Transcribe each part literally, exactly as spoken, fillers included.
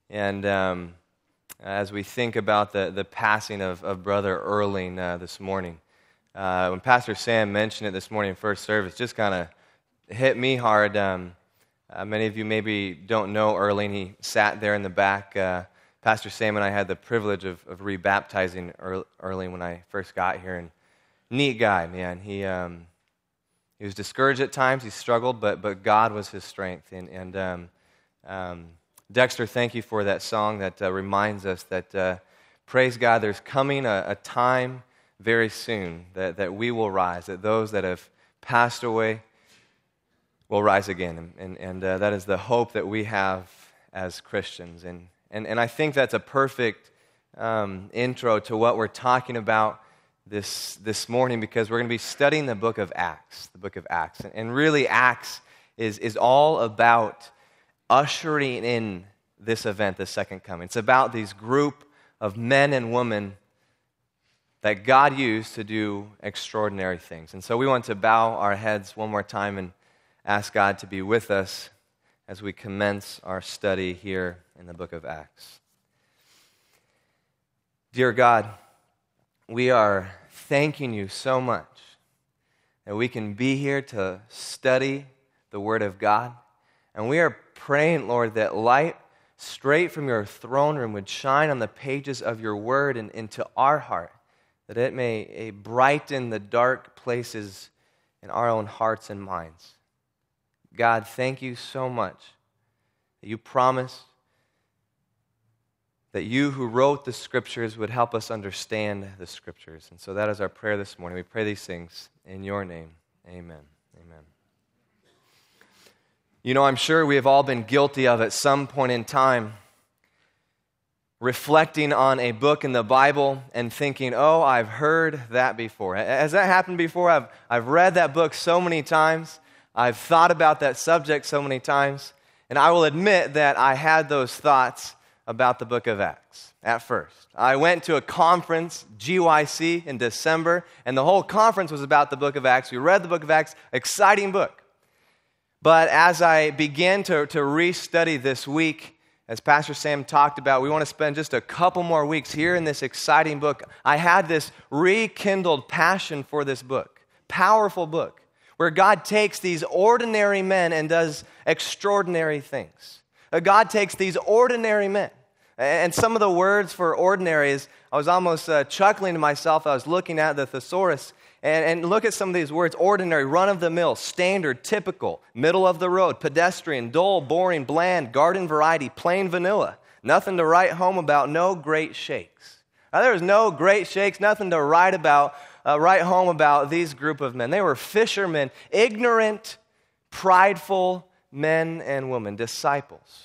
And um, as we think about the, the passing of, of Brother Erling uh, this morning, uh, when Pastor Sam mentioned it this morning in first service, just kind of hit me hard. Um, uh, many of you maybe don't know Erling. He sat there in the back. Uh, Pastor Sam and I had the privilege of, of rebaptizing er- Erling when I first got here. And neat guy, man. He um, he was discouraged at times. He struggled, but but God was his strength. And, and um, um, Dexter, thank you for that song that uh, reminds us that, uh, praise God, there's coming a, a time very soon that, that we will rise, that those that have passed away will rise again. And, and, and uh, that is the hope that we have as Christians. And, and, and I think that's a perfect um, intro to what we're talking about this, this morning, because we're going to be studying the book of Acts, the book of Acts. And, and really, Acts is, is all about ushering in this event, the second coming. It's about these group of men and women that God used to do extraordinary things. And so we want to bow our heads one more time and ask God to be with us as we commence our study here in the book of Acts. Dear God, we are thanking you so much that we can be here to study the Word of God. And we are praying, Lord, that light straight from your throne room would shine on the pages of your Word and into our heart, that it may eh, brighten the dark places in our own hearts and minds. God, thank you so much that you promised that you who wrote the Scriptures would help us understand the Scriptures. And so that is our prayer this morning. We pray these things in your name. Amen. Amen. You know, I'm sure we have all been guilty of at some point in time reflecting on a book in the Bible and thinking, oh, I've heard that before. Has that happened before? I've, I've read that book so many times. I've thought about that subject so many times. And I will admit that I had those thoughts about the book of Acts at first. I went to a conference, G Y C, in December, and the whole conference was about the book of Acts. We read the book of Acts, exciting book. But as I began to, to restudy this week, as Pastor Sam talked about, we want to spend just a couple more weeks here in this exciting book. I had this rekindled passion for this book, powerful book, where God takes these ordinary men and does extraordinary things. God takes these ordinary men. And some of the words for ordinary is, I was almost uh, chuckling to myself. I was looking at the thesaurus, and, and look at some of these words. Ordinary, run-of-the-mill, standard, typical, middle of the road, pedestrian, dull, boring, bland, garden variety, plain vanilla. Nothing to write home about, no great shakes. Now, there was no great shakes, nothing to write about, uh, write home about these group of men. They were fishermen, ignorant, prideful men and women, disciples.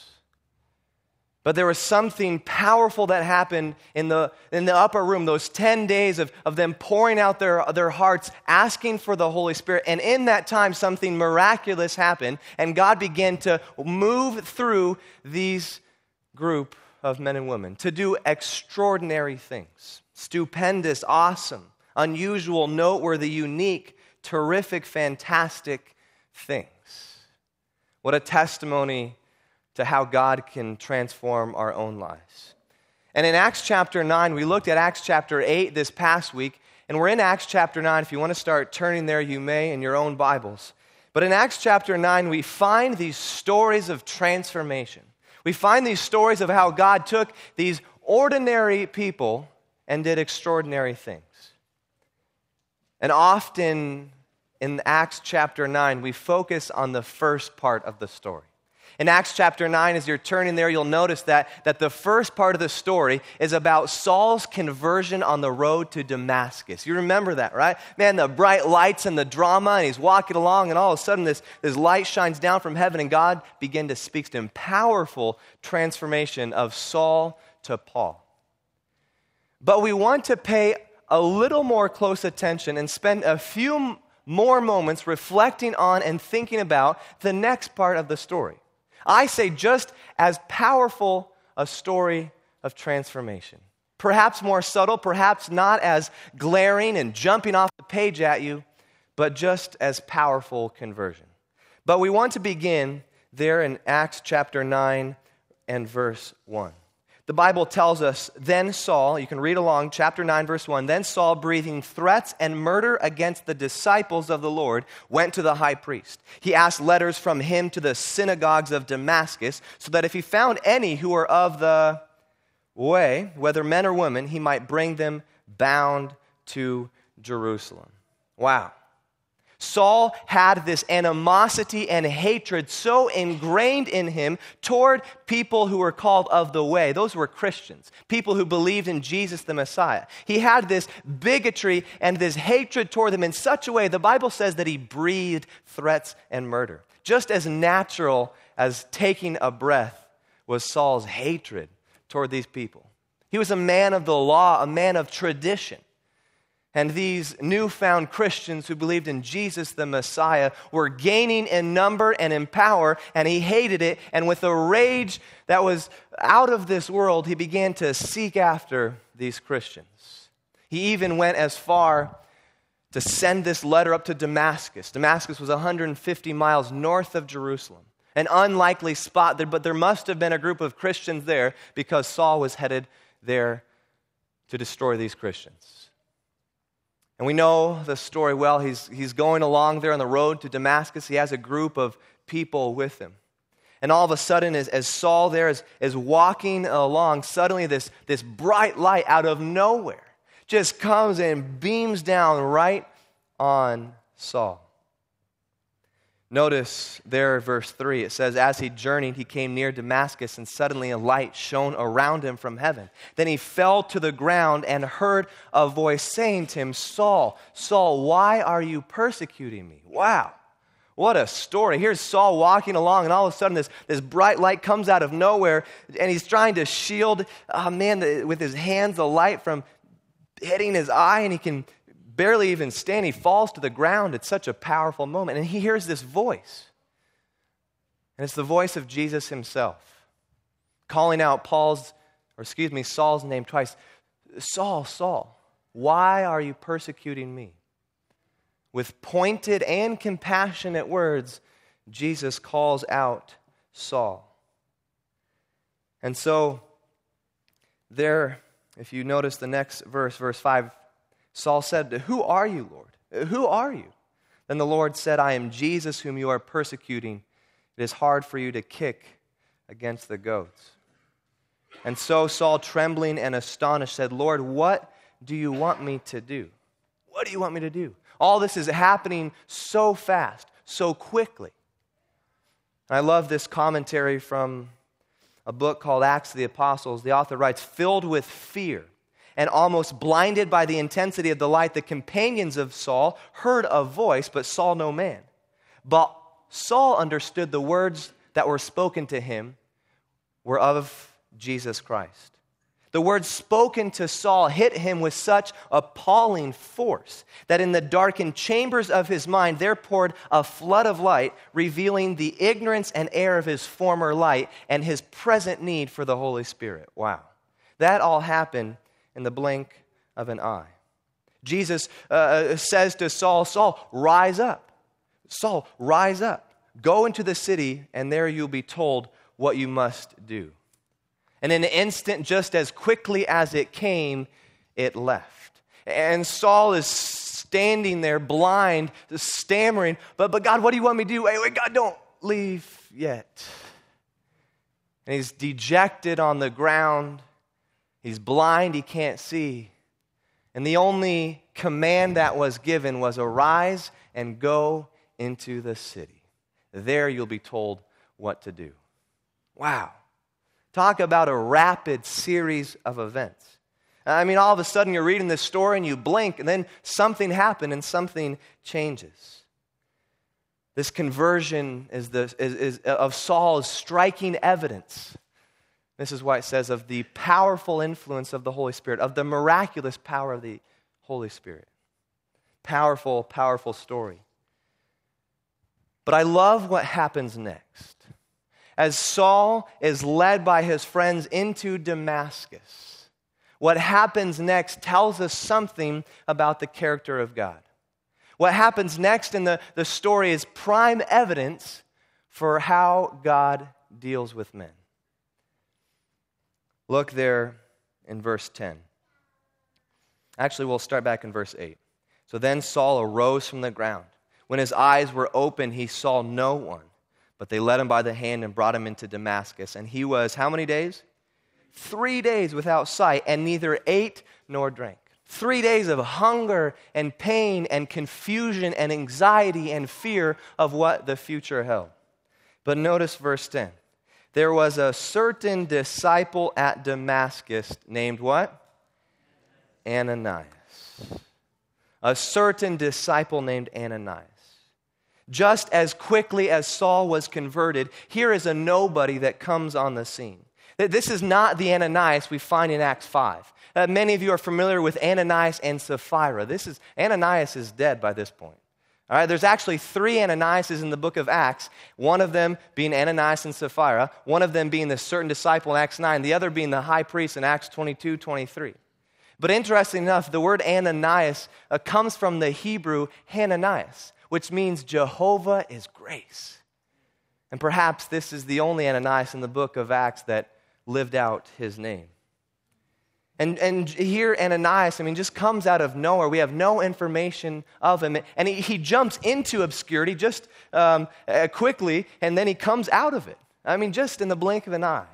But there was something powerful that happened in the in the upper room, those ten days of, of them pouring out their, their hearts, asking for the Holy Spirit. And in that time, something miraculous happened, and God began to move through these group of men and women to do extraordinary things. Stupendous, awesome, unusual, noteworthy, unique, terrific, fantastic things. What a testimony to how God can transform our own lives. And in Acts chapter nine, we looked at Acts chapter eight this past week, and we're in Acts chapter nine. If you want to start turning there, you may in your own Bibles. But in Acts chapter nine, we find these stories of transformation. We find these stories of how God took these ordinary people and did extraordinary things. And often in Acts chapter nine, we focus on the first part of the story. In Acts chapter nine, as you're turning there, you'll notice that, that the first part of the story is about Saul's conversion on the road to Damascus. You remember that, right? Man, the bright lights and the drama, and he's walking along, and all of a sudden this, this light shines down from heaven, and God begins to speak to him. Powerful transformation of Saul to Paul. But we want to pay a little more close attention and spend a few more moments reflecting on and thinking about the next part of the story. I say just as powerful a story of transformation. Perhaps more subtle, perhaps not as glaring and jumping off the page at you, but just as powerful conversion. But we want to begin there in Acts chapter nine, and verse one. The Bible tells us, then Saul, you can read along, chapter nine, verse one, then Saul, breathing threats and murder against the disciples of the Lord, went to the high priest. He asked letters from him to the synagogues of Damascus, so that if he found any who were of the way, whether men or women, he might bring them bound to Jerusalem. Wow. Saul had this animosity and hatred so ingrained in him toward people who were called of the way. Those were Christians, people who believed in Jesus the Messiah. He had this bigotry and this hatred toward them in such a way, the Bible says that he breathed threats and murder. Just as natural as taking a breath was Saul's hatred toward these people. He was a man of the law, a man of tradition. And these newfound Christians who believed in Jesus the Messiah were gaining in number and in power, and he hated it. And with a rage that was out of this world, he began to seek after these Christians. He even went as far to send this letter up to Damascus. Damascus was one hundred fifty miles north of Jerusalem, an unlikely spot there, but there must have been a group of Christians there because Saul was headed there to destroy these Christians. And we know the story well. He's, he's going along there on the road to Damascus. He has a group of people with him. And all of a sudden, as, as Saul there is, is walking along, suddenly this, this bright light out of nowhere just comes and beams down right on Saul. Notice there, verse three, it says, as he journeyed, he came near Damascus, and suddenly a light shone around him from heaven. Then he fell to the ground and heard a voice saying to him, Saul, Saul, why are you persecuting me? Wow, what a story. Here's Saul walking along, and all of a sudden this, this bright light comes out of nowhere, and he's trying to shield, oh man, the, with his hands, the light from hitting his eye, and he can barely even stand. He falls to the ground. It's such a powerful moment. And he hears this voice. And it's the voice of Jesus himself, calling out Paul's, or excuse me, Saul's name twice. Saul, Saul, why are you persecuting me? With pointed and compassionate words, Jesus calls out Saul. And so, there, if you notice the next verse, verse five, Saul said, who are you, Lord? Who are you? Then the Lord said, I am Jesus whom you are persecuting. It is hard for you to kick against the goats. And so Saul, trembling and astonished, said, Lord, what do you want me to do? What do you want me to do? All this is happening so fast, so quickly. And I love this commentary from a book called Acts of the Apostles. The author writes, filled with fear and almost blinded by the intensity of the light, the companions of Saul heard a voice, but saw no man. But Saul understood the words that were spoken to him were of Jesus Christ. The words spoken to Saul hit him with such appalling force that in the darkened chambers of his mind there poured a flood of light, revealing the ignorance and error of his former light and his present need for the Holy Spirit. Wow. That all happened in the blink of an eye. Jesus uh, says to Saul, Saul, rise up. Saul, rise up. Go into the city, and there you'll be told what you must do. And in an instant, just as quickly as it came, it left. And Saul is standing there blind, stammering, but, but God, what do you want me to do? Wait, wait, God, don't leave yet. And he's dejected on the ground. He's blind, he can't see. And the only command that was given was arise and go into the city. There you'll be told what to do. Wow. Talk about a rapid series of events. I mean, all of a sudden you're reading this story and you blink and then something happened and something changes. This conversion is the, is, is, of Saul is striking evidence. This is why it says of the powerful influence of the Holy Spirit, of the miraculous power of the Holy Spirit. Powerful, powerful story. But I love what happens next. As Saul is led by his friends into Damascus, what happens next tells us something about the character of God. What happens next in the, the story is prime evidence for how God deals with men. Look there in verse ten. Actually, we'll start back in verse eight. So then Saul arose from the ground. When his eyes were open, he saw no one. But they led him by the hand and brought him into Damascus. And he was, how many days? Three days without sight, and neither ate nor drank. Three days of hunger and pain and confusion and anxiety and fear of what the future held. But notice verse ten. There was a certain disciple at Damascus named what? Ananias. A certain disciple named Ananias. Just as quickly as Saul was converted, here is a nobody that comes on the scene. This is not the Ananias we find in Acts five. Uh, many of you are familiar with Ananias and Sapphira. This is Ananias is dead by this point. All right, there's actually three Ananiases in the book of Acts, one of them being Ananias and Sapphira, one of them being the certain disciple in Acts nine, the other being the high priest in Acts twenty-two, twenty-three. But interesting enough, the word Ananias uh, comes from the Hebrew Hananias, which means Jehovah is grace. And perhaps this is the only Ananias in the book of Acts that lived out his name. And and here Ananias, I mean, just comes out of nowhere. We have no information of him. And he, he jumps into obscurity just um, uh, quickly, and then he comes out of it. I mean, just in the blink of an eye.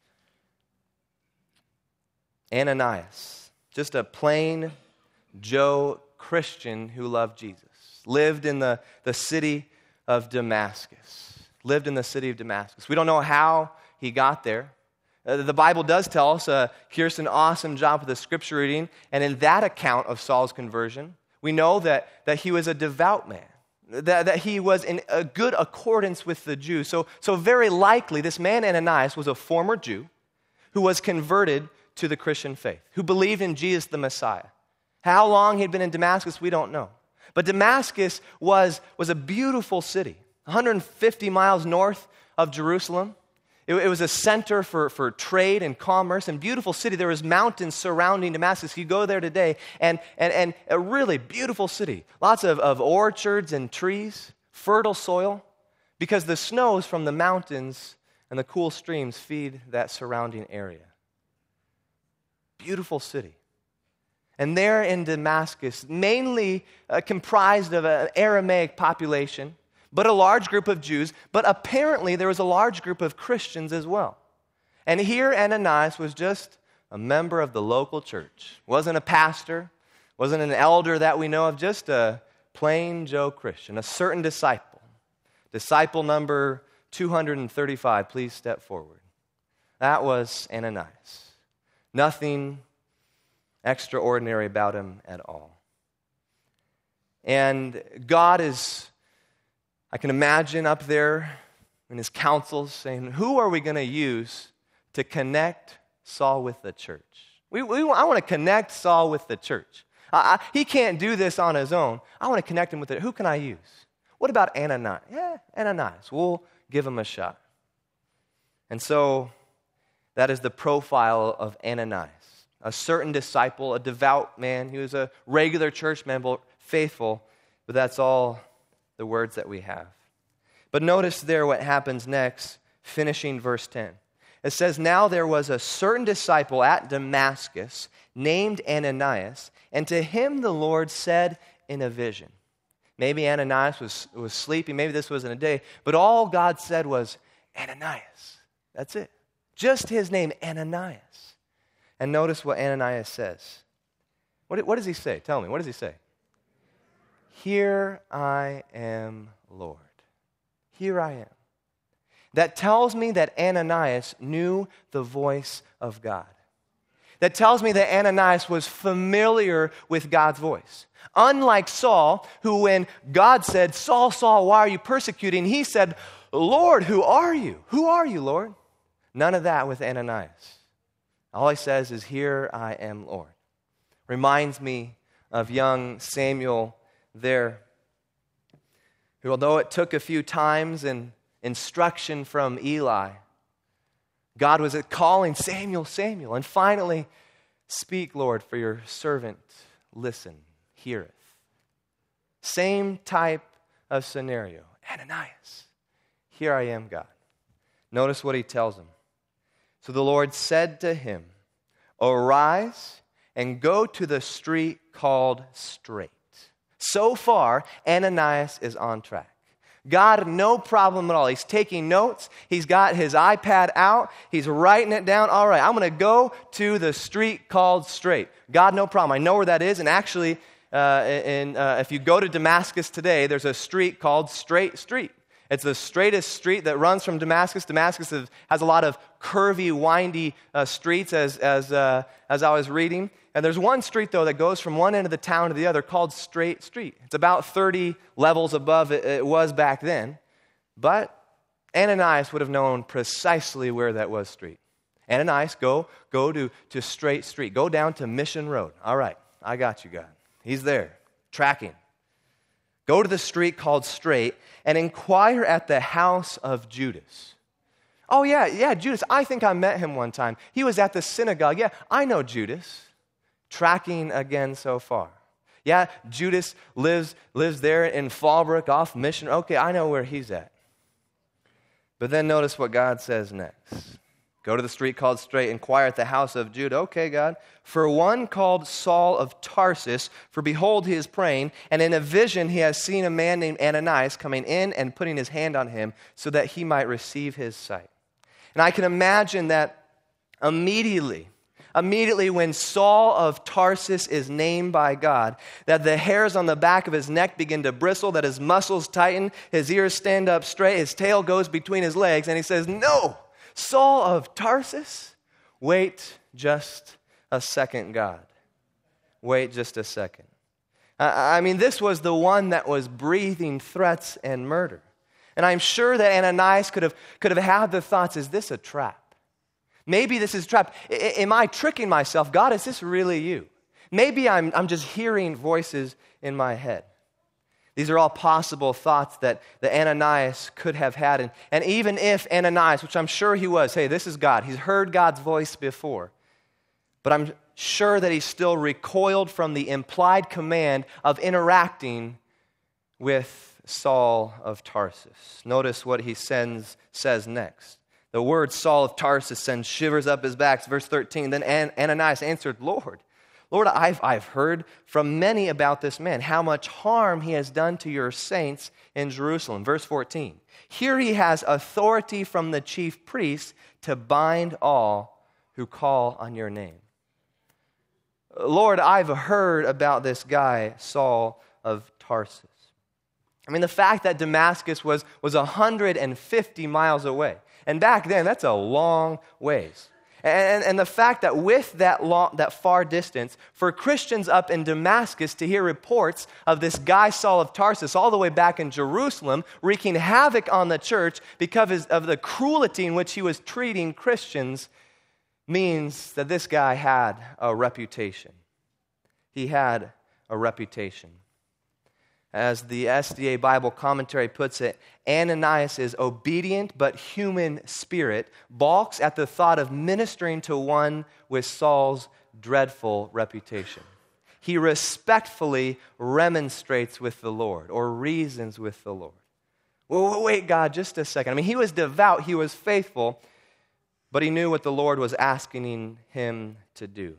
Ananias, just a plain Joe Christian who loved Jesus. Lived in the, the city of Damascus. Lived in the city of Damascus. We don't know how he got there. Uh, the Bible does tell us, uh, Kirsten, awesome job with the scripture reading, and in that account of Saul's conversion, we know that, that he was a devout man, that, that he was in a good accordance with the Jews. So, so very likely, this man Ananias was a former Jew who was converted to the Christian faith, who believed in Jesus the Messiah. How long he'd been in Damascus, we don't know. But Damascus was, was a beautiful city, one hundred fifty miles north of Jerusalem. It, it was a center for, for trade and commerce, and beautiful city. There was mountains surrounding Damascus. You go there today, and, and, and a really beautiful city. Lots of, of orchards and trees, fertile soil, because the snows from the mountains and the cool streams feed that surrounding area. Beautiful city. And there in Damascus, mainly uh, comprised of an Aramaic population, but a large group of Jews, but apparently there was a large group of Christians as well. And here Ananias was just a member of the local church. Wasn't a pastor, wasn't an elder that we know of, just a plain Joe Christian, a certain disciple. Disciple number two hundred thirty-five, please step forward. That was Ananias. Nothing extraordinary about him at all. And God is, I can imagine up there in his councils saying, who are we going to use to connect Saul with the church? We, we, I want to connect Saul with the church. I, I, he can't do this on his own. I want to connect him with it. Who can I use? What about Ananias? Yeah, Ananias. We'll give him a shot. And so that is the profile of Ananias. A certain disciple, a devout man. He was a regular church member, faithful, but that's all the words that we have. But notice there what happens next, finishing verse ten. It says, now there was a certain disciple at Damascus named Ananias, and to him the Lord said in a vision. Maybe Ananias was, was sleeping, maybe this wasn't a day, but all God said was, Ananias. That's it. Just his name, Ananias. And notice what Ananias says. What, what does he say? Tell me, what does he say? Here I am, Lord. Here I am. That tells me that Ananias knew the voice of God. That tells me that Ananias was familiar with God's voice. Unlike Saul, who when God said, Saul, Saul, why are you persecuting? He said, Lord, who are you? Who are you, Lord? None of that with Ananias. All he says is, here I am, Lord. Reminds me of young Samuel there, who although it took a few times and instruction from Eli, God was calling Samuel, Samuel, and finally, speak, Lord, for your servant, listen, heareth. Same type of scenario. Ananias, here I am, God. Notice what he tells him. So the Lord said to him, arise and go to the street called Straight. So far, Ananias is on track. God, no problem at all. He's taking notes. He's got his iPad out. He's writing it down. All right, I'm going to go to the street called Straight. God, no problem. I know where that is. And actually, uh, in, uh, if you go to Damascus today, there's a street called Straight Street. It's the straightest street that runs from Damascus. Damascus has a lot of curvy, windy uh, streets, as as uh, as I was reading. And there's one street, though, that goes from one end of the town to the other called Straight Street. It's about thirty levels above it, it was back then. But Ananias would have known precisely where that was street. Ananias, go, go to, to Straight Street. Go down to Mission Road. All right, I got you, God. He's there, tracking. Go to the street called Straight and inquire at the house of Judas. Oh, yeah, yeah, Judas. I think I met him one time. He was at the synagogue. Yeah, I know Judas. Tracking again so far. Yeah, Judas lives, lives there in Fallbrook off Mission. Okay, I know where he's at. But then notice what God says next. Go to the street called Straight, inquire at the house of Judah. Okay, God. For one called Saul of Tarsus, for behold, he is praying, and in a vision he has seen a man named Ananias coming in and putting his hand on him so that he might receive his sight. And I can imagine that immediately, immediately when Saul of Tarsus is named by God, that the hairs on the back of his neck begin to bristle, that his muscles tighten, his ears stand up straight, his tail goes between his legs, and he says, no! Saul of Tarsus, wait just a second, God. Wait just a second. I mean, this was the one that was breathing threats and murder. And I'm sure that Ananias could have, could have had the thoughts, is this a trap? Maybe this is a trap. I, am I tricking myself? God, is this really you? Maybe I'm, I'm just hearing voices in my head. These are all possible thoughts that, that Ananias could have had. And, and even if Ananias, which I'm sure he was, hey, this is God. He's heard God's voice before. But I'm sure that he still recoiled from the implied command of interacting with Saul of Tarsus. Notice what he sends, says next. The word Saul of Tarsus sends shivers up his back. Verse thirteen, then An- Ananias answered, Lord, Lord, I've, I've heard from many about this man, how much harm he has done to your saints in Jerusalem. Verse fourteen, here he has authority from the chief priests to bind all who call on your name. Lord, I've heard about this guy, Saul of Tarsus. I mean, the fact that Damascus was, was one hundred fifty miles away. And back then, that's a long ways. And, and the fact that with that long, that far distance, for Christians up in Damascus to hear reports of this guy Saul of Tarsus all the way back in Jerusalem wreaking havoc on the church because of the cruelty in which he was treating Christians means that this guy had a reputation. He had a reputation. As the S D A Bible commentary puts it, Ananias' obedient but human spirit balks at the thought of ministering to one with Saul's dreadful reputation. He respectfully remonstrates with the Lord or reasons with the Lord. Well, wait, God, just a second. I mean, he was devout, he was faithful, but he knew what the Lord was asking him to do.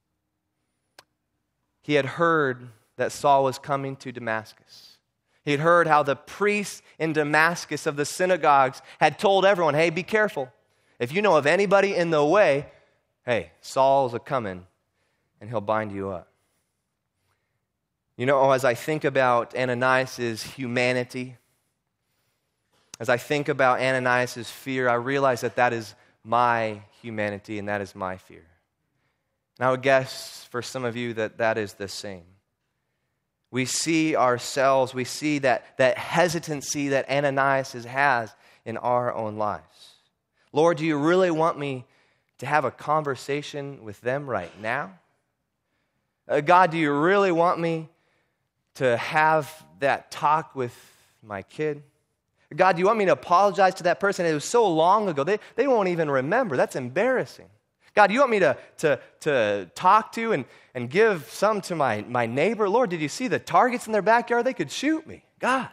He had heard that Saul was coming to Damascus. He had heard how the priests in Damascus of the synagogues had told everyone, hey, be careful. If you know of anybody in the way, hey, Saul's a-coming, and he'll bind you up. You know, as I think about Ananias' humanity, as I think about Ananias' fear, I realize that that is my humanity and that is my fear. And I would guess for some of you that that is the same. We see ourselves, we see that, that hesitancy that Ananias has in our own lives. Lord, do you really want me to have a conversation with them right now? Uh, God, do you really want me to have that talk with my kid? God, do you want me to apologize to that person? It was so long ago, they, they won't even remember. That's embarrassing. God, do you want me to, to, to talk to and, and give some to my, my neighbor? Lord, did you see the targets in their backyard? They could shoot me. God,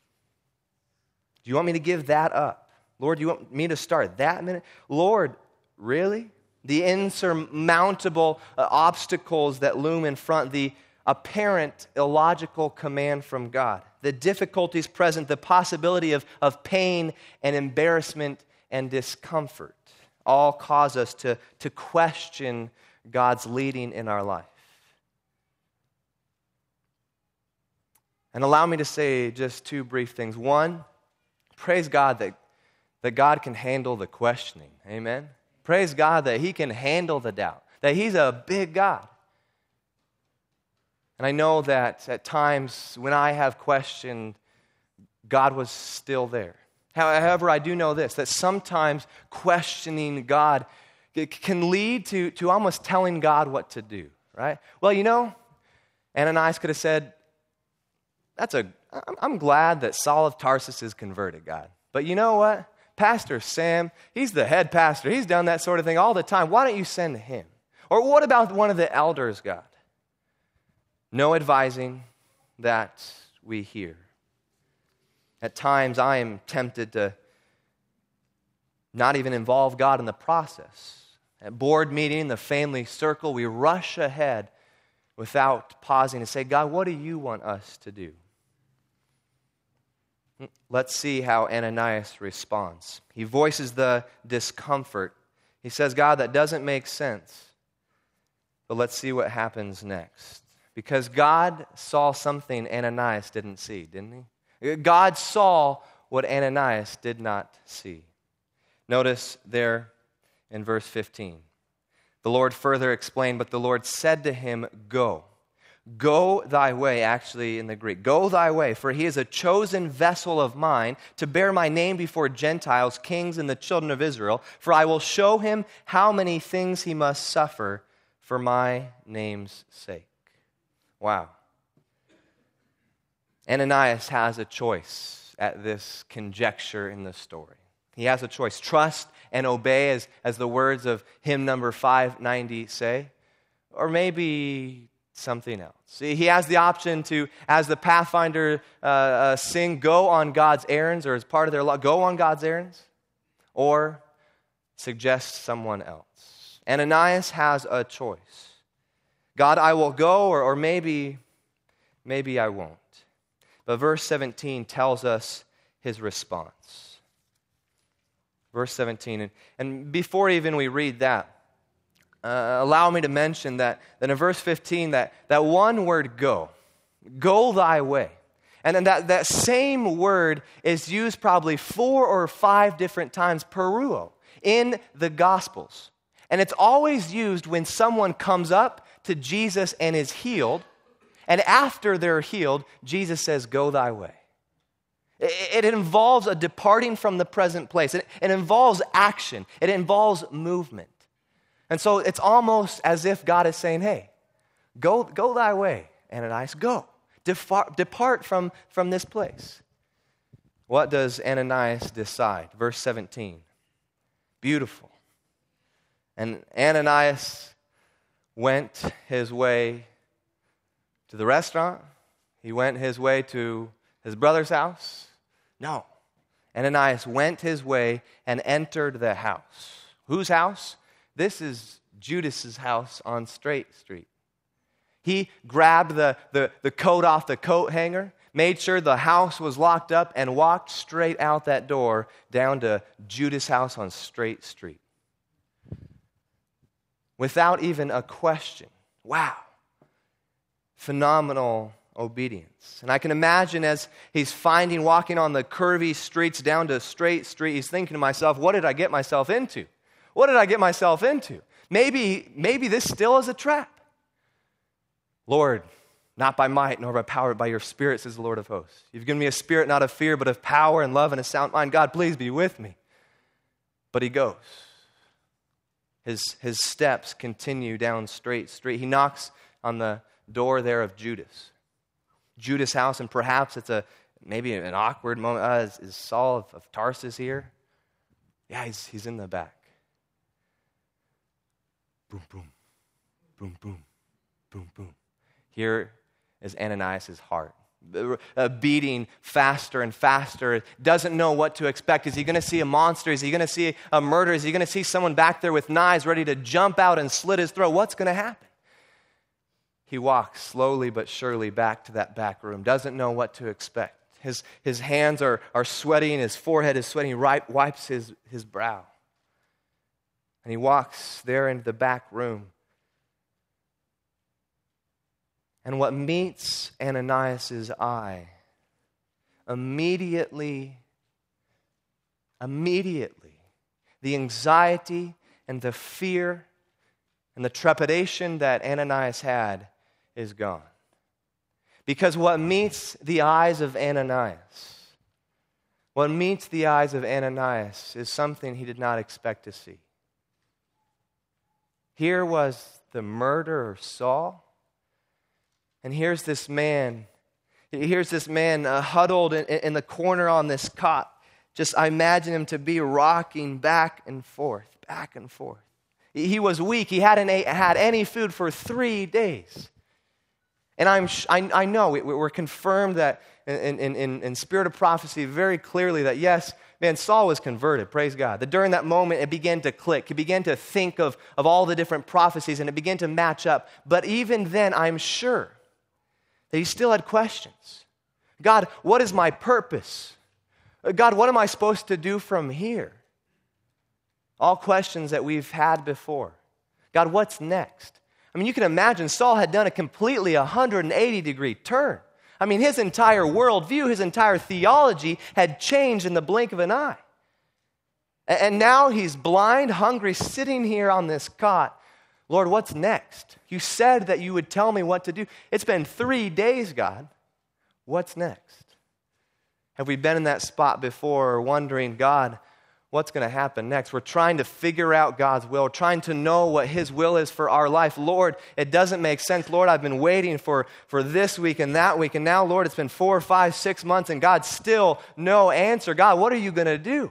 do you want me to give that up? Lord, do you want me to start that minute? Lord, really? The insurmountable uh, obstacles that loom in front, the apparent illogical command from God, the difficulties present, the possibility of, of pain and embarrassment and discomfort, all cause us to, to question God's leading in our life. And allow me to say just two brief things. One, praise God that, that God can handle the questioning. Amen? Praise God that He can handle the doubt, that He's a big God. And I know that at times when I have questioned, God was still there. However, I do know this, that sometimes questioning God can lead to, to almost telling God what to do, right? Well, you know, Ananias could have said, That's a, I'm glad that Saul of Tarsus is converted, God. But you know what? Pastor Sam, he's the head pastor. He's done that sort of thing all the time. Why don't you send him? Or what about one of the elders, God? No advising that we hear. At times, I am tempted to not even involve God in the process. At board meeting, the family circle, we rush ahead without pausing to say, God, what do you want us to do? Let's see how Ananias responds. He voices the discomfort. He says, God, that doesn't make sense. But let's see what happens next. Because God saw something Ananias didn't see, didn't he? God saw what Ananias did not see. Notice there in verse fifteen. The Lord further explained, but the Lord said to him, Go. Go thy way, actually in the Greek. Go thy way, for he is a chosen vessel of mine to bear my name before Gentiles, kings, and the children of Israel. For I will show him how many things he must suffer for my name's sake. Wow. Ananias has a choice at this conjecture in the story. He has a choice. Trust and obey, as, as the words of hymn number five ninety say. Or maybe something else. See, he has the option to, as the Pathfinder uh, uh, sing, go on God's errands, or as part of their law, go on God's errands, or suggest someone else. Ananias has a choice. God, I will go, or, or maybe, maybe I won't. But verse seventeen tells us his response. Verse seventeen, and, and before even we read that, Uh, allow me to mention that, that in verse fifteen, that, that one word, go, go thy way. And then that, that same word is used probably four or five different times, peruo, in the Gospels. And it's always used when someone comes up to Jesus and is healed, and after they're healed, Jesus says, go thy way. It, it involves a departing from the present place. It, it involves action. It involves movement. And so it's almost as if God is saying, hey, go, go thy way, Ananias, go. Depart, depart from, from this place. What does Ananias decide? Verse seventeen. Beautiful. And Ananias went his way to the restaurant. He went his way to his brother's house. No. Ananias went his way and entered the house. Whose house? This is Judas's house on Straight Street. He grabbed the, the, the coat off the coat hanger, made sure the house was locked up, and walked straight out that door down to Judas' house on Straight Street. Without even a question. Wow. Phenomenal obedience. And I can imagine as he's finding, walking on the curvy streets down to Straight Street, he's thinking to himself, what did I get myself into? What did I get myself into? Maybe, maybe this still is a trap. Lord, not by might nor by power, but by your Spirit, says the Lord of hosts. You've given me a spirit not of fear, but of power and love and a sound mind. God, please be with me. But he goes. His, his steps continue down Straight Street. He knocks on the door there of Judas. Judas' house, and perhaps it's a maybe an awkward moment. Uh, is, is Saul of, of Tarsus here? Yeah, he's, he's in the back. Boom, boom, boom, boom, boom, boom. Here is Ananias' heart uh, beating faster and faster, doesn't know what to expect. Is he going to see a monster? Is he going to see a murder? Is he going to see someone back there with knives ready to jump out and slit his throat? What's going to happen? He walks slowly but surely back to that back room, doesn't know what to expect. His, his hands are, are sweating, his forehead is sweating. He wipes his, his brow. And he walks there into the back room. And what meets Ananias' eye, immediately, immediately, the anxiety and the fear and the trepidation that Ananias had is gone. Because what meets the eyes of Ananias, what meets the eyes of Ananias is something he did not expect to see. Here was the murderer Saul, and here's this man, here's this man uh, huddled in, in the corner on this cot. Just, I imagine him to be rocking back and forth, back and forth. He was weak. He hadn't ate, had any food for three days. And I'm, I, I know we, we're confirmed that in, in, in, in spirit of prophecy very clearly that yes, man, Saul was converted, praise God. That during that moment it began to click. He began to think of, of all the different prophecies and it began to match up. But even then, I'm sure that he still had questions. God, what is my purpose? God, what am I supposed to do from here? All questions that we've had before. God, what's next? I mean, you can imagine Saul had done a completely one hundred eighty degree turn. I mean, his entire worldview, his entire theology had changed in the blink of an eye. And now he's blind, hungry, sitting here on this cot. Lord, what's next? You said that you would tell me what to do. It's been three days, God. What's next? Have we been in that spot before, wondering, God, what's going to happen next? We're trying to figure out God's will, trying to know what His will is for our life. Lord, it doesn't make sense. Lord, I've been waiting for, for this week and that week, and now, Lord, it's been four, five, six months, and God, still no answer. God, what are you going to do?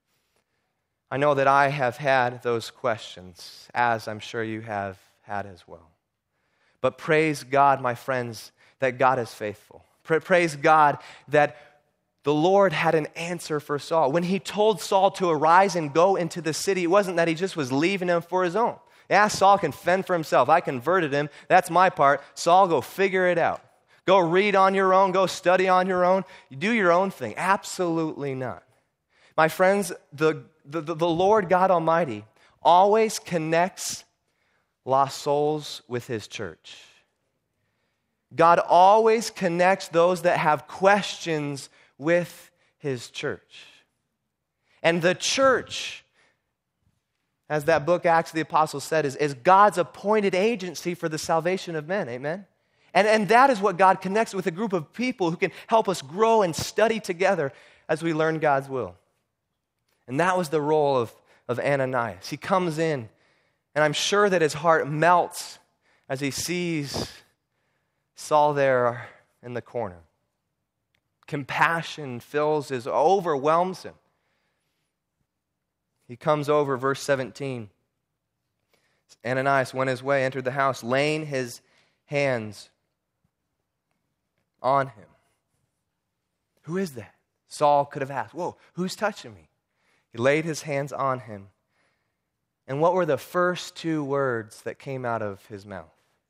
I know that I have had those questions, as I'm sure you have had as well. But praise God, my friends, that God is faithful. Pra- praise God that the Lord had an answer for Saul. When he told Saul to arise and go into the city, it wasn't that he just was leaving him for his own. Yeah, Saul can fend for himself. I converted him. That's my part. Saul, go figure it out. Go read on your own. Go study on your own. You do your own thing. Absolutely not. My friends, the, the, the Lord God Almighty always connects lost souls with His church. God always connects those that have questions with His church. And the church, as that book Acts of the Apostles said, is, is God's appointed agency for the salvation of men. Amen? And, and that is what God connects with, a group of people who can help us grow and study together as we learn God's will. And that was the role of, of Ananias. He comes in, and I'm sure that his heart melts as he sees Saul there in the corner. Compassion fills his, overwhelms him. He comes over, verse seventeen. Ananias went his way, entered the house, laying his hands on him. Who is that? Saul could have asked, whoa, who's touching me? He laid his hands on him. And what were the first two words that came out of his mouth?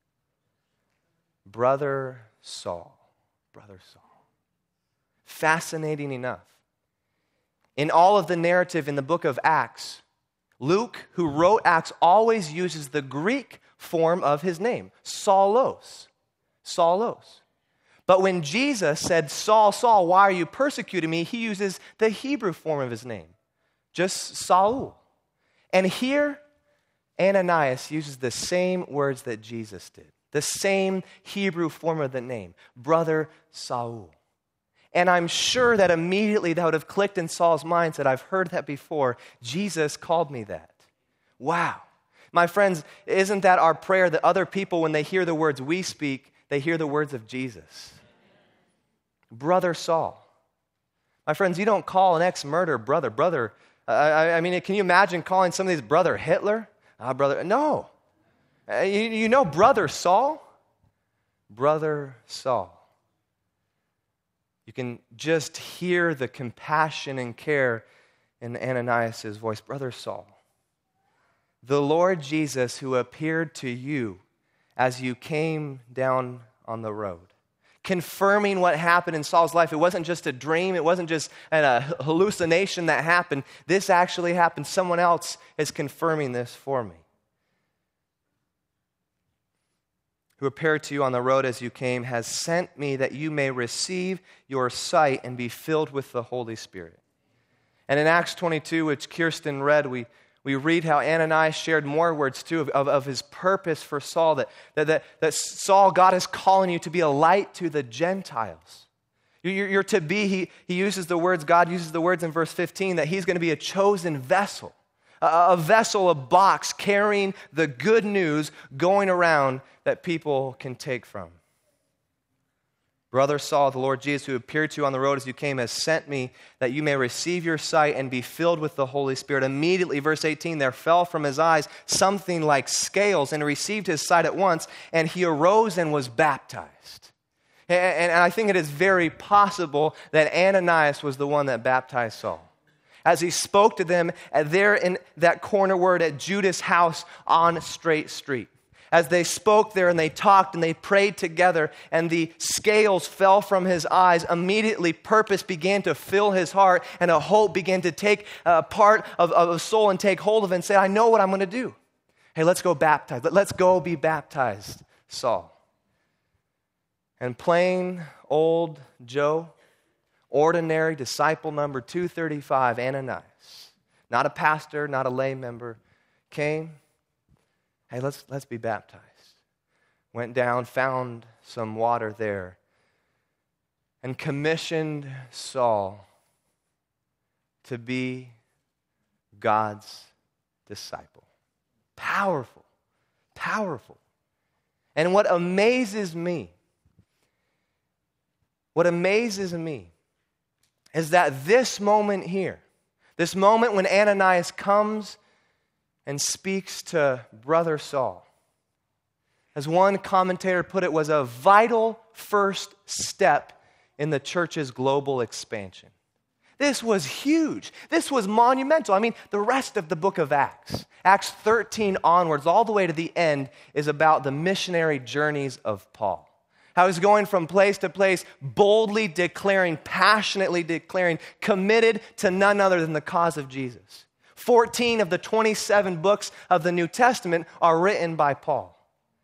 Brother Saul. Brother Saul. Fascinating enough. In all of the narrative in the book of Acts, Luke, who wrote Acts, always uses the Greek form of his name, Saulos. Saulos. But when Jesus said, Saul, Saul, why are you persecuting me? He uses the Hebrew form of his name, just Saul. And here, Ananias uses the same words that Jesus did, the same Hebrew form of the name, Brother Saul. And I'm sure that immediately that would have clicked in Saul's mind, that I've heard that before. Jesus called me that. Wow. My friends, isn't that our prayer, that other people, when they hear the words we speak, they hear the words of Jesus? Brother Saul. My friends, you don't call an ex-murderer brother. Brother, uh, I, I mean, can you imagine calling some of these brother Hitler? Ah, brother, no. Uh, you, you know brother Saul? Brother Saul. You can just hear the compassion and care in Ananias' voice. Brother Saul, the Lord Jesus who appeared to you as you came down on the road, confirming what happened in Saul's life. It wasn't just a dream. It wasn't just a hallucination that happened. This actually happened. Someone else is confirming this for me. Who appeared to you on the road as you came, has sent me that you may receive your sight and be filled with the Holy Spirit. And in Acts twenty-two, which Kirsten read, we, we read how Ananias shared more words too of, of, of his purpose for Saul, that, that, that, that Saul, God is calling you to be a light to the Gentiles. You're, you're to be, he, he uses the words, God uses the words in verse fifteen, that he's going to be a chosen vessel. A vessel, a box carrying the good news going around that people can take from. Brother Saul, the Lord Jesus, who appeared to you on the road as you came, has sent me that you may receive your sight and be filled with the Holy Spirit. Immediately, verse eighteen, there fell from his eyes something like scales, and he received his sight at once, and he arose and was baptized. And, and I think it is very possible that Ananias was the one that baptized Saul. As he spoke to them there in that corner word at Judas' house on Straight Street. As they spoke there and they talked and they prayed together and the scales fell from his eyes, immediately purpose began to fill his heart and a hope began to take a part of, of a soul and take hold of it and say, I know what I'm going to do. Hey, let's go baptize. Let's go be baptized, Saul. And plain old Joe, ordinary disciple number two thirty-five, Ananias, not a pastor, not a lay member, came, hey, let's, let's be baptized. Went down, found some water there, and commissioned Saul to be God's disciple. Powerful, powerful. And what amazes me, what amazes me, is that this moment here, this moment when Ananias comes and speaks to Brother Saul, as one commentator put it, was a vital first step in the church's global expansion. This was huge. This was monumental. I mean, the rest of the book of Acts, Acts thirteen onwards, all the way to the end, is about the missionary journeys of Paul. How he's going from place to place, boldly declaring, passionately declaring, committed to none other than the cause of Jesus. fourteen of the twenty-seven books of the New Testament are written by Paul.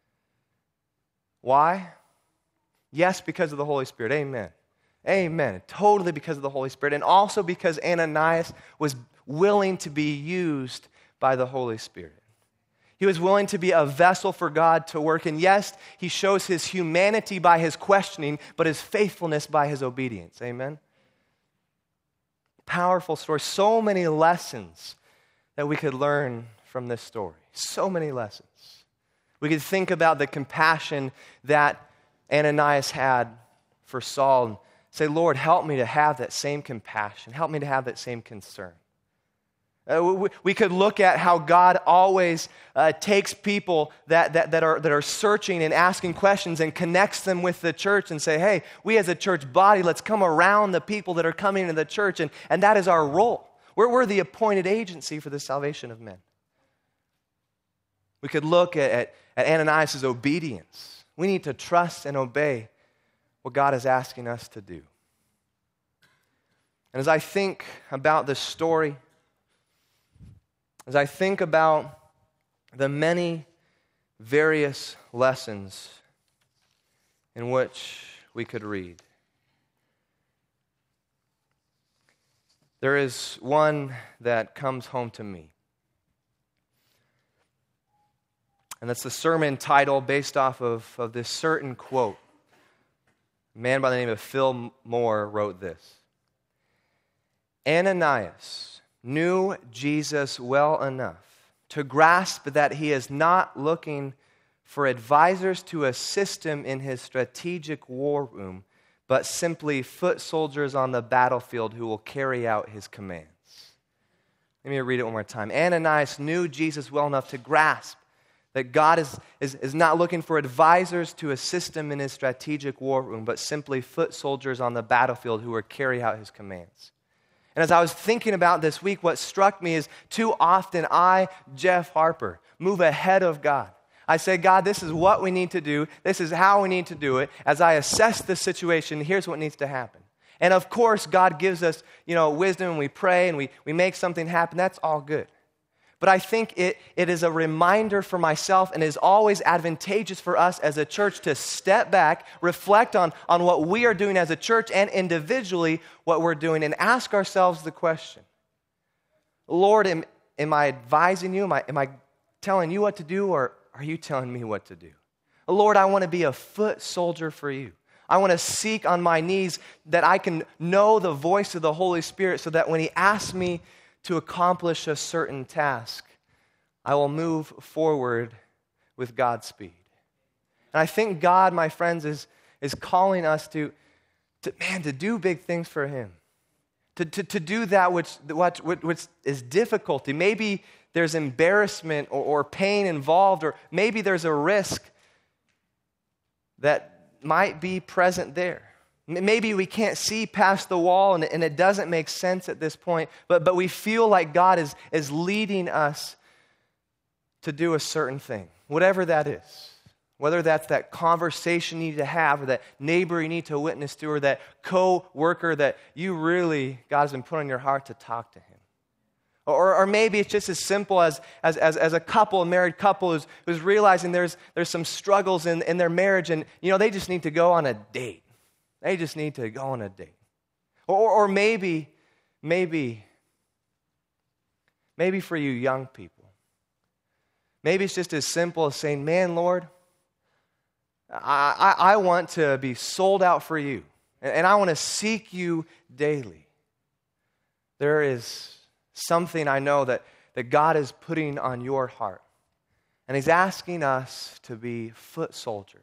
Why? Yes, because of the Holy Spirit. Amen. Amen. Totally because of the Holy Spirit. And also because Ananias was willing to be used by the Holy Spirit. He was willing to be a vessel for God to work. And yes, he shows his humanity by his questioning, but his faithfulness by his obedience. Amen? Powerful story. So many lessons that we could learn from this story. So many lessons. We could think about the compassion that Ananias had for Saul and say, Lord, help me to have that same compassion. Help me to have that same concern. Uh, we, we could look at how God always uh, takes people that, that, that, are, that are searching and asking questions and connects them with the church and say, hey, we as a church body, let's come around the people that are coming into the church, and, and that is our role. We're, we're the appointed agency for the salvation of men. We could look at, at, at Ananias' obedience. We need to trust and obey what God is asking us to do. And as I think about this story, as I think about the many various lessons in which we could read, there is one that comes home to me. And that's the sermon title based off of, of this certain quote. A man by the name of Phil Moore wrote this. Ananias knew Jesus well enough to grasp that he is not looking for advisors to assist him in his strategic war room, but simply foot soldiers on the battlefield who will carry out his commands. Let me read it one more time. Ananias knew Jesus well enough to grasp That God is, is, is not looking for advisors to assist him in his strategic war room, but simply foot soldiers on the battlefield who will carry out his commands. And as I was thinking about this week, what struck me is too often I, Jeff Harper, move ahead of God. I say, God, this is what we need to do. This is how we need to do it. As I assess the situation, here's what needs to happen. And of course, God gives us, you know, wisdom, and we pray and we, we make something happen. That's all good. But I think it, it is a reminder for myself and is always advantageous for us as a church to step back, reflect on, on what we are doing as a church and individually what we're doing, and ask ourselves the question, Lord, am, am I advising you? Am I, am I telling you what to do, or are you telling me what to do? Lord, I want to be a foot soldier for you. I want to seek on my knees that I can know the voice of the Holy Spirit so that when he asks me to accomplish a certain task, I will move forward with God's speed. And I think God, my friends, is, is calling us to, to, man, to do big things for him. To, to, to do that which, which, which is difficulty. Maybe there's embarrassment or, or pain involved, or maybe there's a risk that might be present there. Maybe we can't see past the wall and, and it doesn't make sense at this point, but, but we feel like God is, is leading us to do a certain thing, whatever that is. Whether that's that conversation you need to have, or that neighbor you need to witness to, or that co-worker that you really, God has been put on your heart to talk to him. Or, or maybe it's just as simple as, as, as, as a couple, a married couple who's, who's realizing there's, there's some struggles in, in their marriage and, you know, they just need to go on a date. They just need to go on a date. Or, or maybe, maybe, maybe for you young people, maybe it's just as simple as saying, man, Lord, I, I, I want to be sold out for you, and, and I want to seek you daily. There is something I know that, that God is putting on your heart, and he's asking us to be foot soldiers.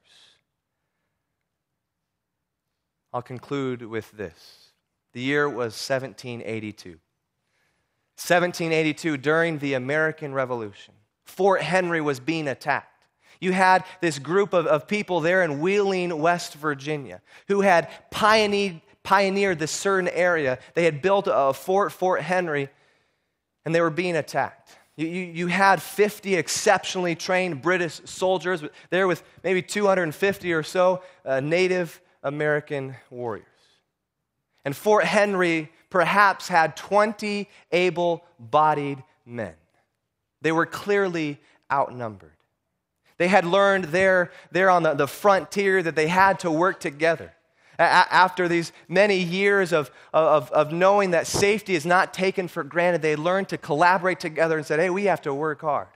I'll conclude with this. The year was seventeen eighty-two. seventeen eighty-two, during the American Revolution, Fort Henry was being attacked. You had this group of, of people there in Wheeling, West Virginia, who had pioneered, pioneered this certain area. They had built a fort, Fort Henry, and they were being attacked. You, you, you had fifty exceptionally trained British soldiers there with maybe two hundred fifty or so uh, Native American warriors. And Fort Henry perhaps had twenty able-bodied men. They were clearly outnumbered. They had learned there, there on the, the frontier that they had to work together. A- after these many years of, of, of knowing that safety is not taken for granted, they learned to collaborate together and said, hey, we have to work hard.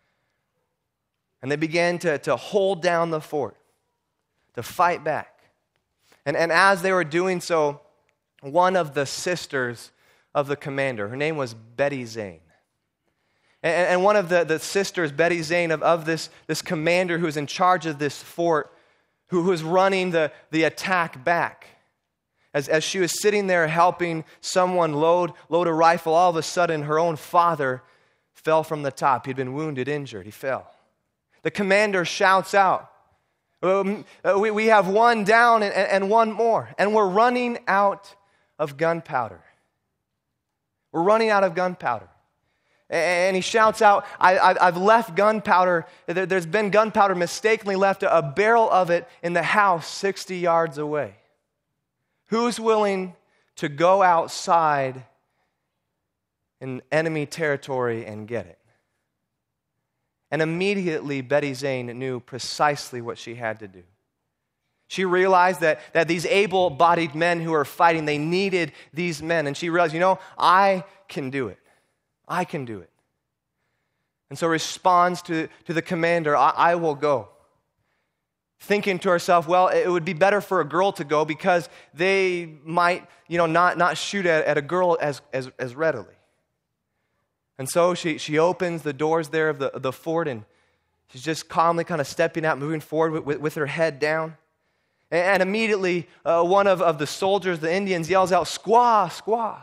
And they began to, to hold down the fort, to fight back. And, and as they were doing so, one of the sisters of the commander, her name was Betty Zane. And, and one of the, the sisters, Betty Zane, of, of this, this commander who was in charge of this fort, who, who was running the, the attack back, as, as she was sitting there helping someone load, load a rifle, all of a sudden her own father fell from the top. He'd been wounded, injured. He fell. The commander shouts out, Um, uh, we, we have one down and, and one more. And we're running out of gunpowder. We're running out of gunpowder. And he shouts out, I, I, I've left gunpowder. There, there's been gunpowder mistakenly left, a barrel of it in the house sixty yards away. Who's willing to go outside in enemy territory and get it? And immediately, Betty Zane knew precisely what she had to do. She realized that, that these able-bodied men who are fighting, they needed these men. And she realized, you know, I can do it. I can do it. And so responds to, to the commander, I, I will go. Thinking to herself, well, it would be better for a girl to go because they might, you know, not, not shoot at, at a girl as, as, as readily. And so she, she opens the doors there of the, of the fort, and she's just calmly kind of stepping out, moving forward with, with, with her head down. And, and immediately, uh, one of, of the soldiers, the Indians, yells out, squaw, squaw.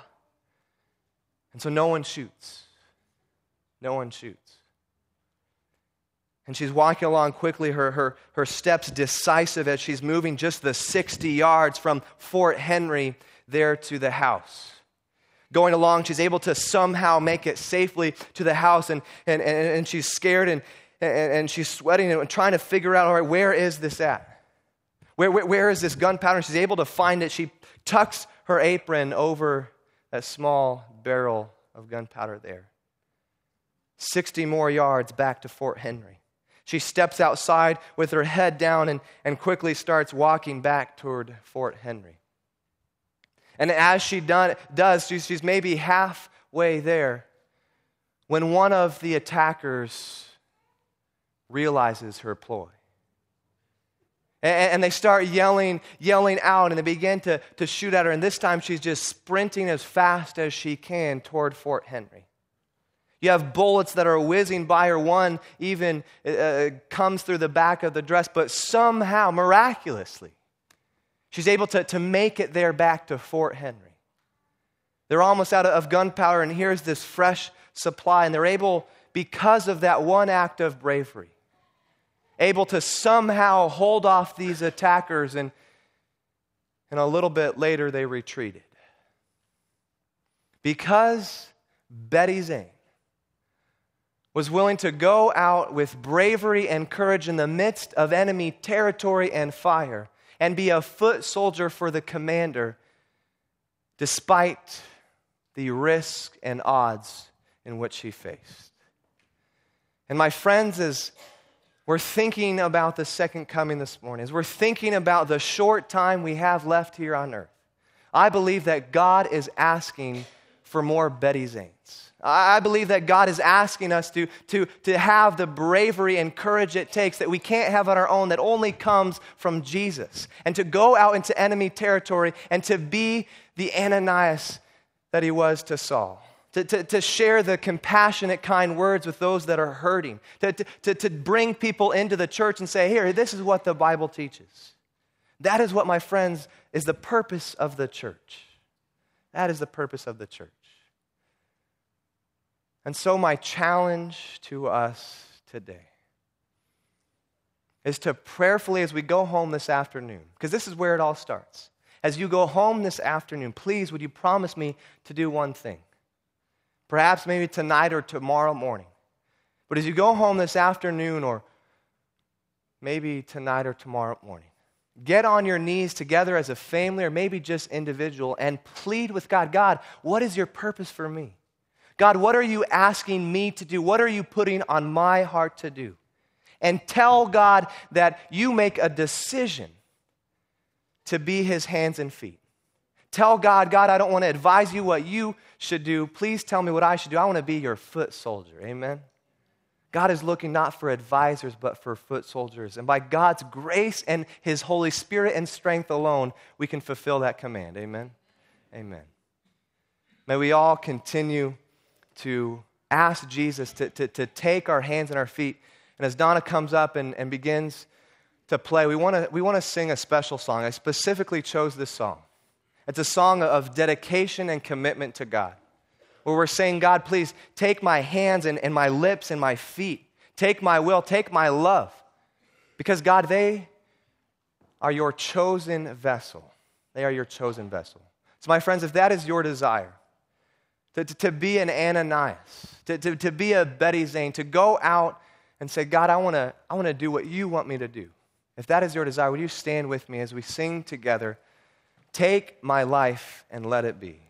And so no one shoots. No one shoots. And she's walking along quickly, her, her, her steps decisive as she's moving just the sixty yards from Fort Henry there to the house. Going along, she's able to somehow make it safely to the house, and, and, and, and she's scared, and, and, and she's sweating and trying to figure out, all right, where is this at? Where, where, where is this gunpowder? And she's able to find it. She tucks her apron over that small barrel of gunpowder there. sixty more yards back to Fort Henry. She steps outside with her head down and, and quickly starts walking back toward Fort Henry. And as she done, does, she's, she's maybe halfway there when one of the attackers realizes her ploy. And, and they start yelling, yelling out, and they begin to, to shoot at her. And this time she's just sprinting as fast as she can toward Fort Henry. You have bullets that are whizzing by her. One even uh, comes through the back of the dress, but somehow, miraculously, she's able to, to make it there back to Fort Henry. They're almost out of gunpowder, and here's this fresh supply, and they're able, because of that one act of bravery, able to somehow hold off these attackers, and, and a little bit later they retreated. Because Betty Zane was willing to go out with bravery and courage in the midst of enemy territory and fire, and be a foot soldier for the commander, despite the risk and odds in which he faced. And my friends, as we're thinking about the second coming this morning, as we're thinking about the short time we have left here on earth, I believe that God is asking for more Betty Zanes. I believe that God is asking us to, to, to have the bravery and courage it takes that we can't have on our own, that only comes from Jesus, and to go out into enemy territory and to be the Ananias that he was to Saul, to, to, to share the compassionate, kind words with those that are hurting, to, to, to bring people into the church and say, here, this is what the Bible teaches. That is what, my friends, is the purpose of the church. That is the purpose of the church. And so my challenge to us today is to prayerfully, as we go home this afternoon, because this is where it all starts. As you go home this afternoon, please, would you promise me to do one thing? Perhaps maybe tonight or tomorrow morning. But as you go home this afternoon, or maybe tonight or tomorrow morning, get on your knees together as a family, or maybe just individual, and plead with God. God, what is your purpose for me? God, what are you asking me to do? What are you putting on my heart to do? And tell God that you make a decision to be his hands and feet. Tell God, God, I don't want to advise you what you should do. Please tell me what I should do. I want to be your foot soldier. Amen? God is looking not for advisors, but for foot soldiers. And by God's grace and his Holy Spirit and strength alone, we can fulfill that command. Amen? Amen. May we all continue to ask Jesus to, to, to take our hands and our feet. And as Donna comes up and, and begins to play, we want to we want to sing a special song. I specifically chose this song. It's a song of dedication and commitment to God, where we're saying, God, please take my hands and, and my lips and my feet. Take my will, take my love. Because God, they are your chosen vessel. They are your chosen vessel. So my friends, if that is your desire, To, to, to be an Ananias, to, to, to be a Betty Zane, to go out and say, God, I want to I want to do what you want me to do. If that is your desire, would you stand with me as we sing together, Take My Life and Let It Be.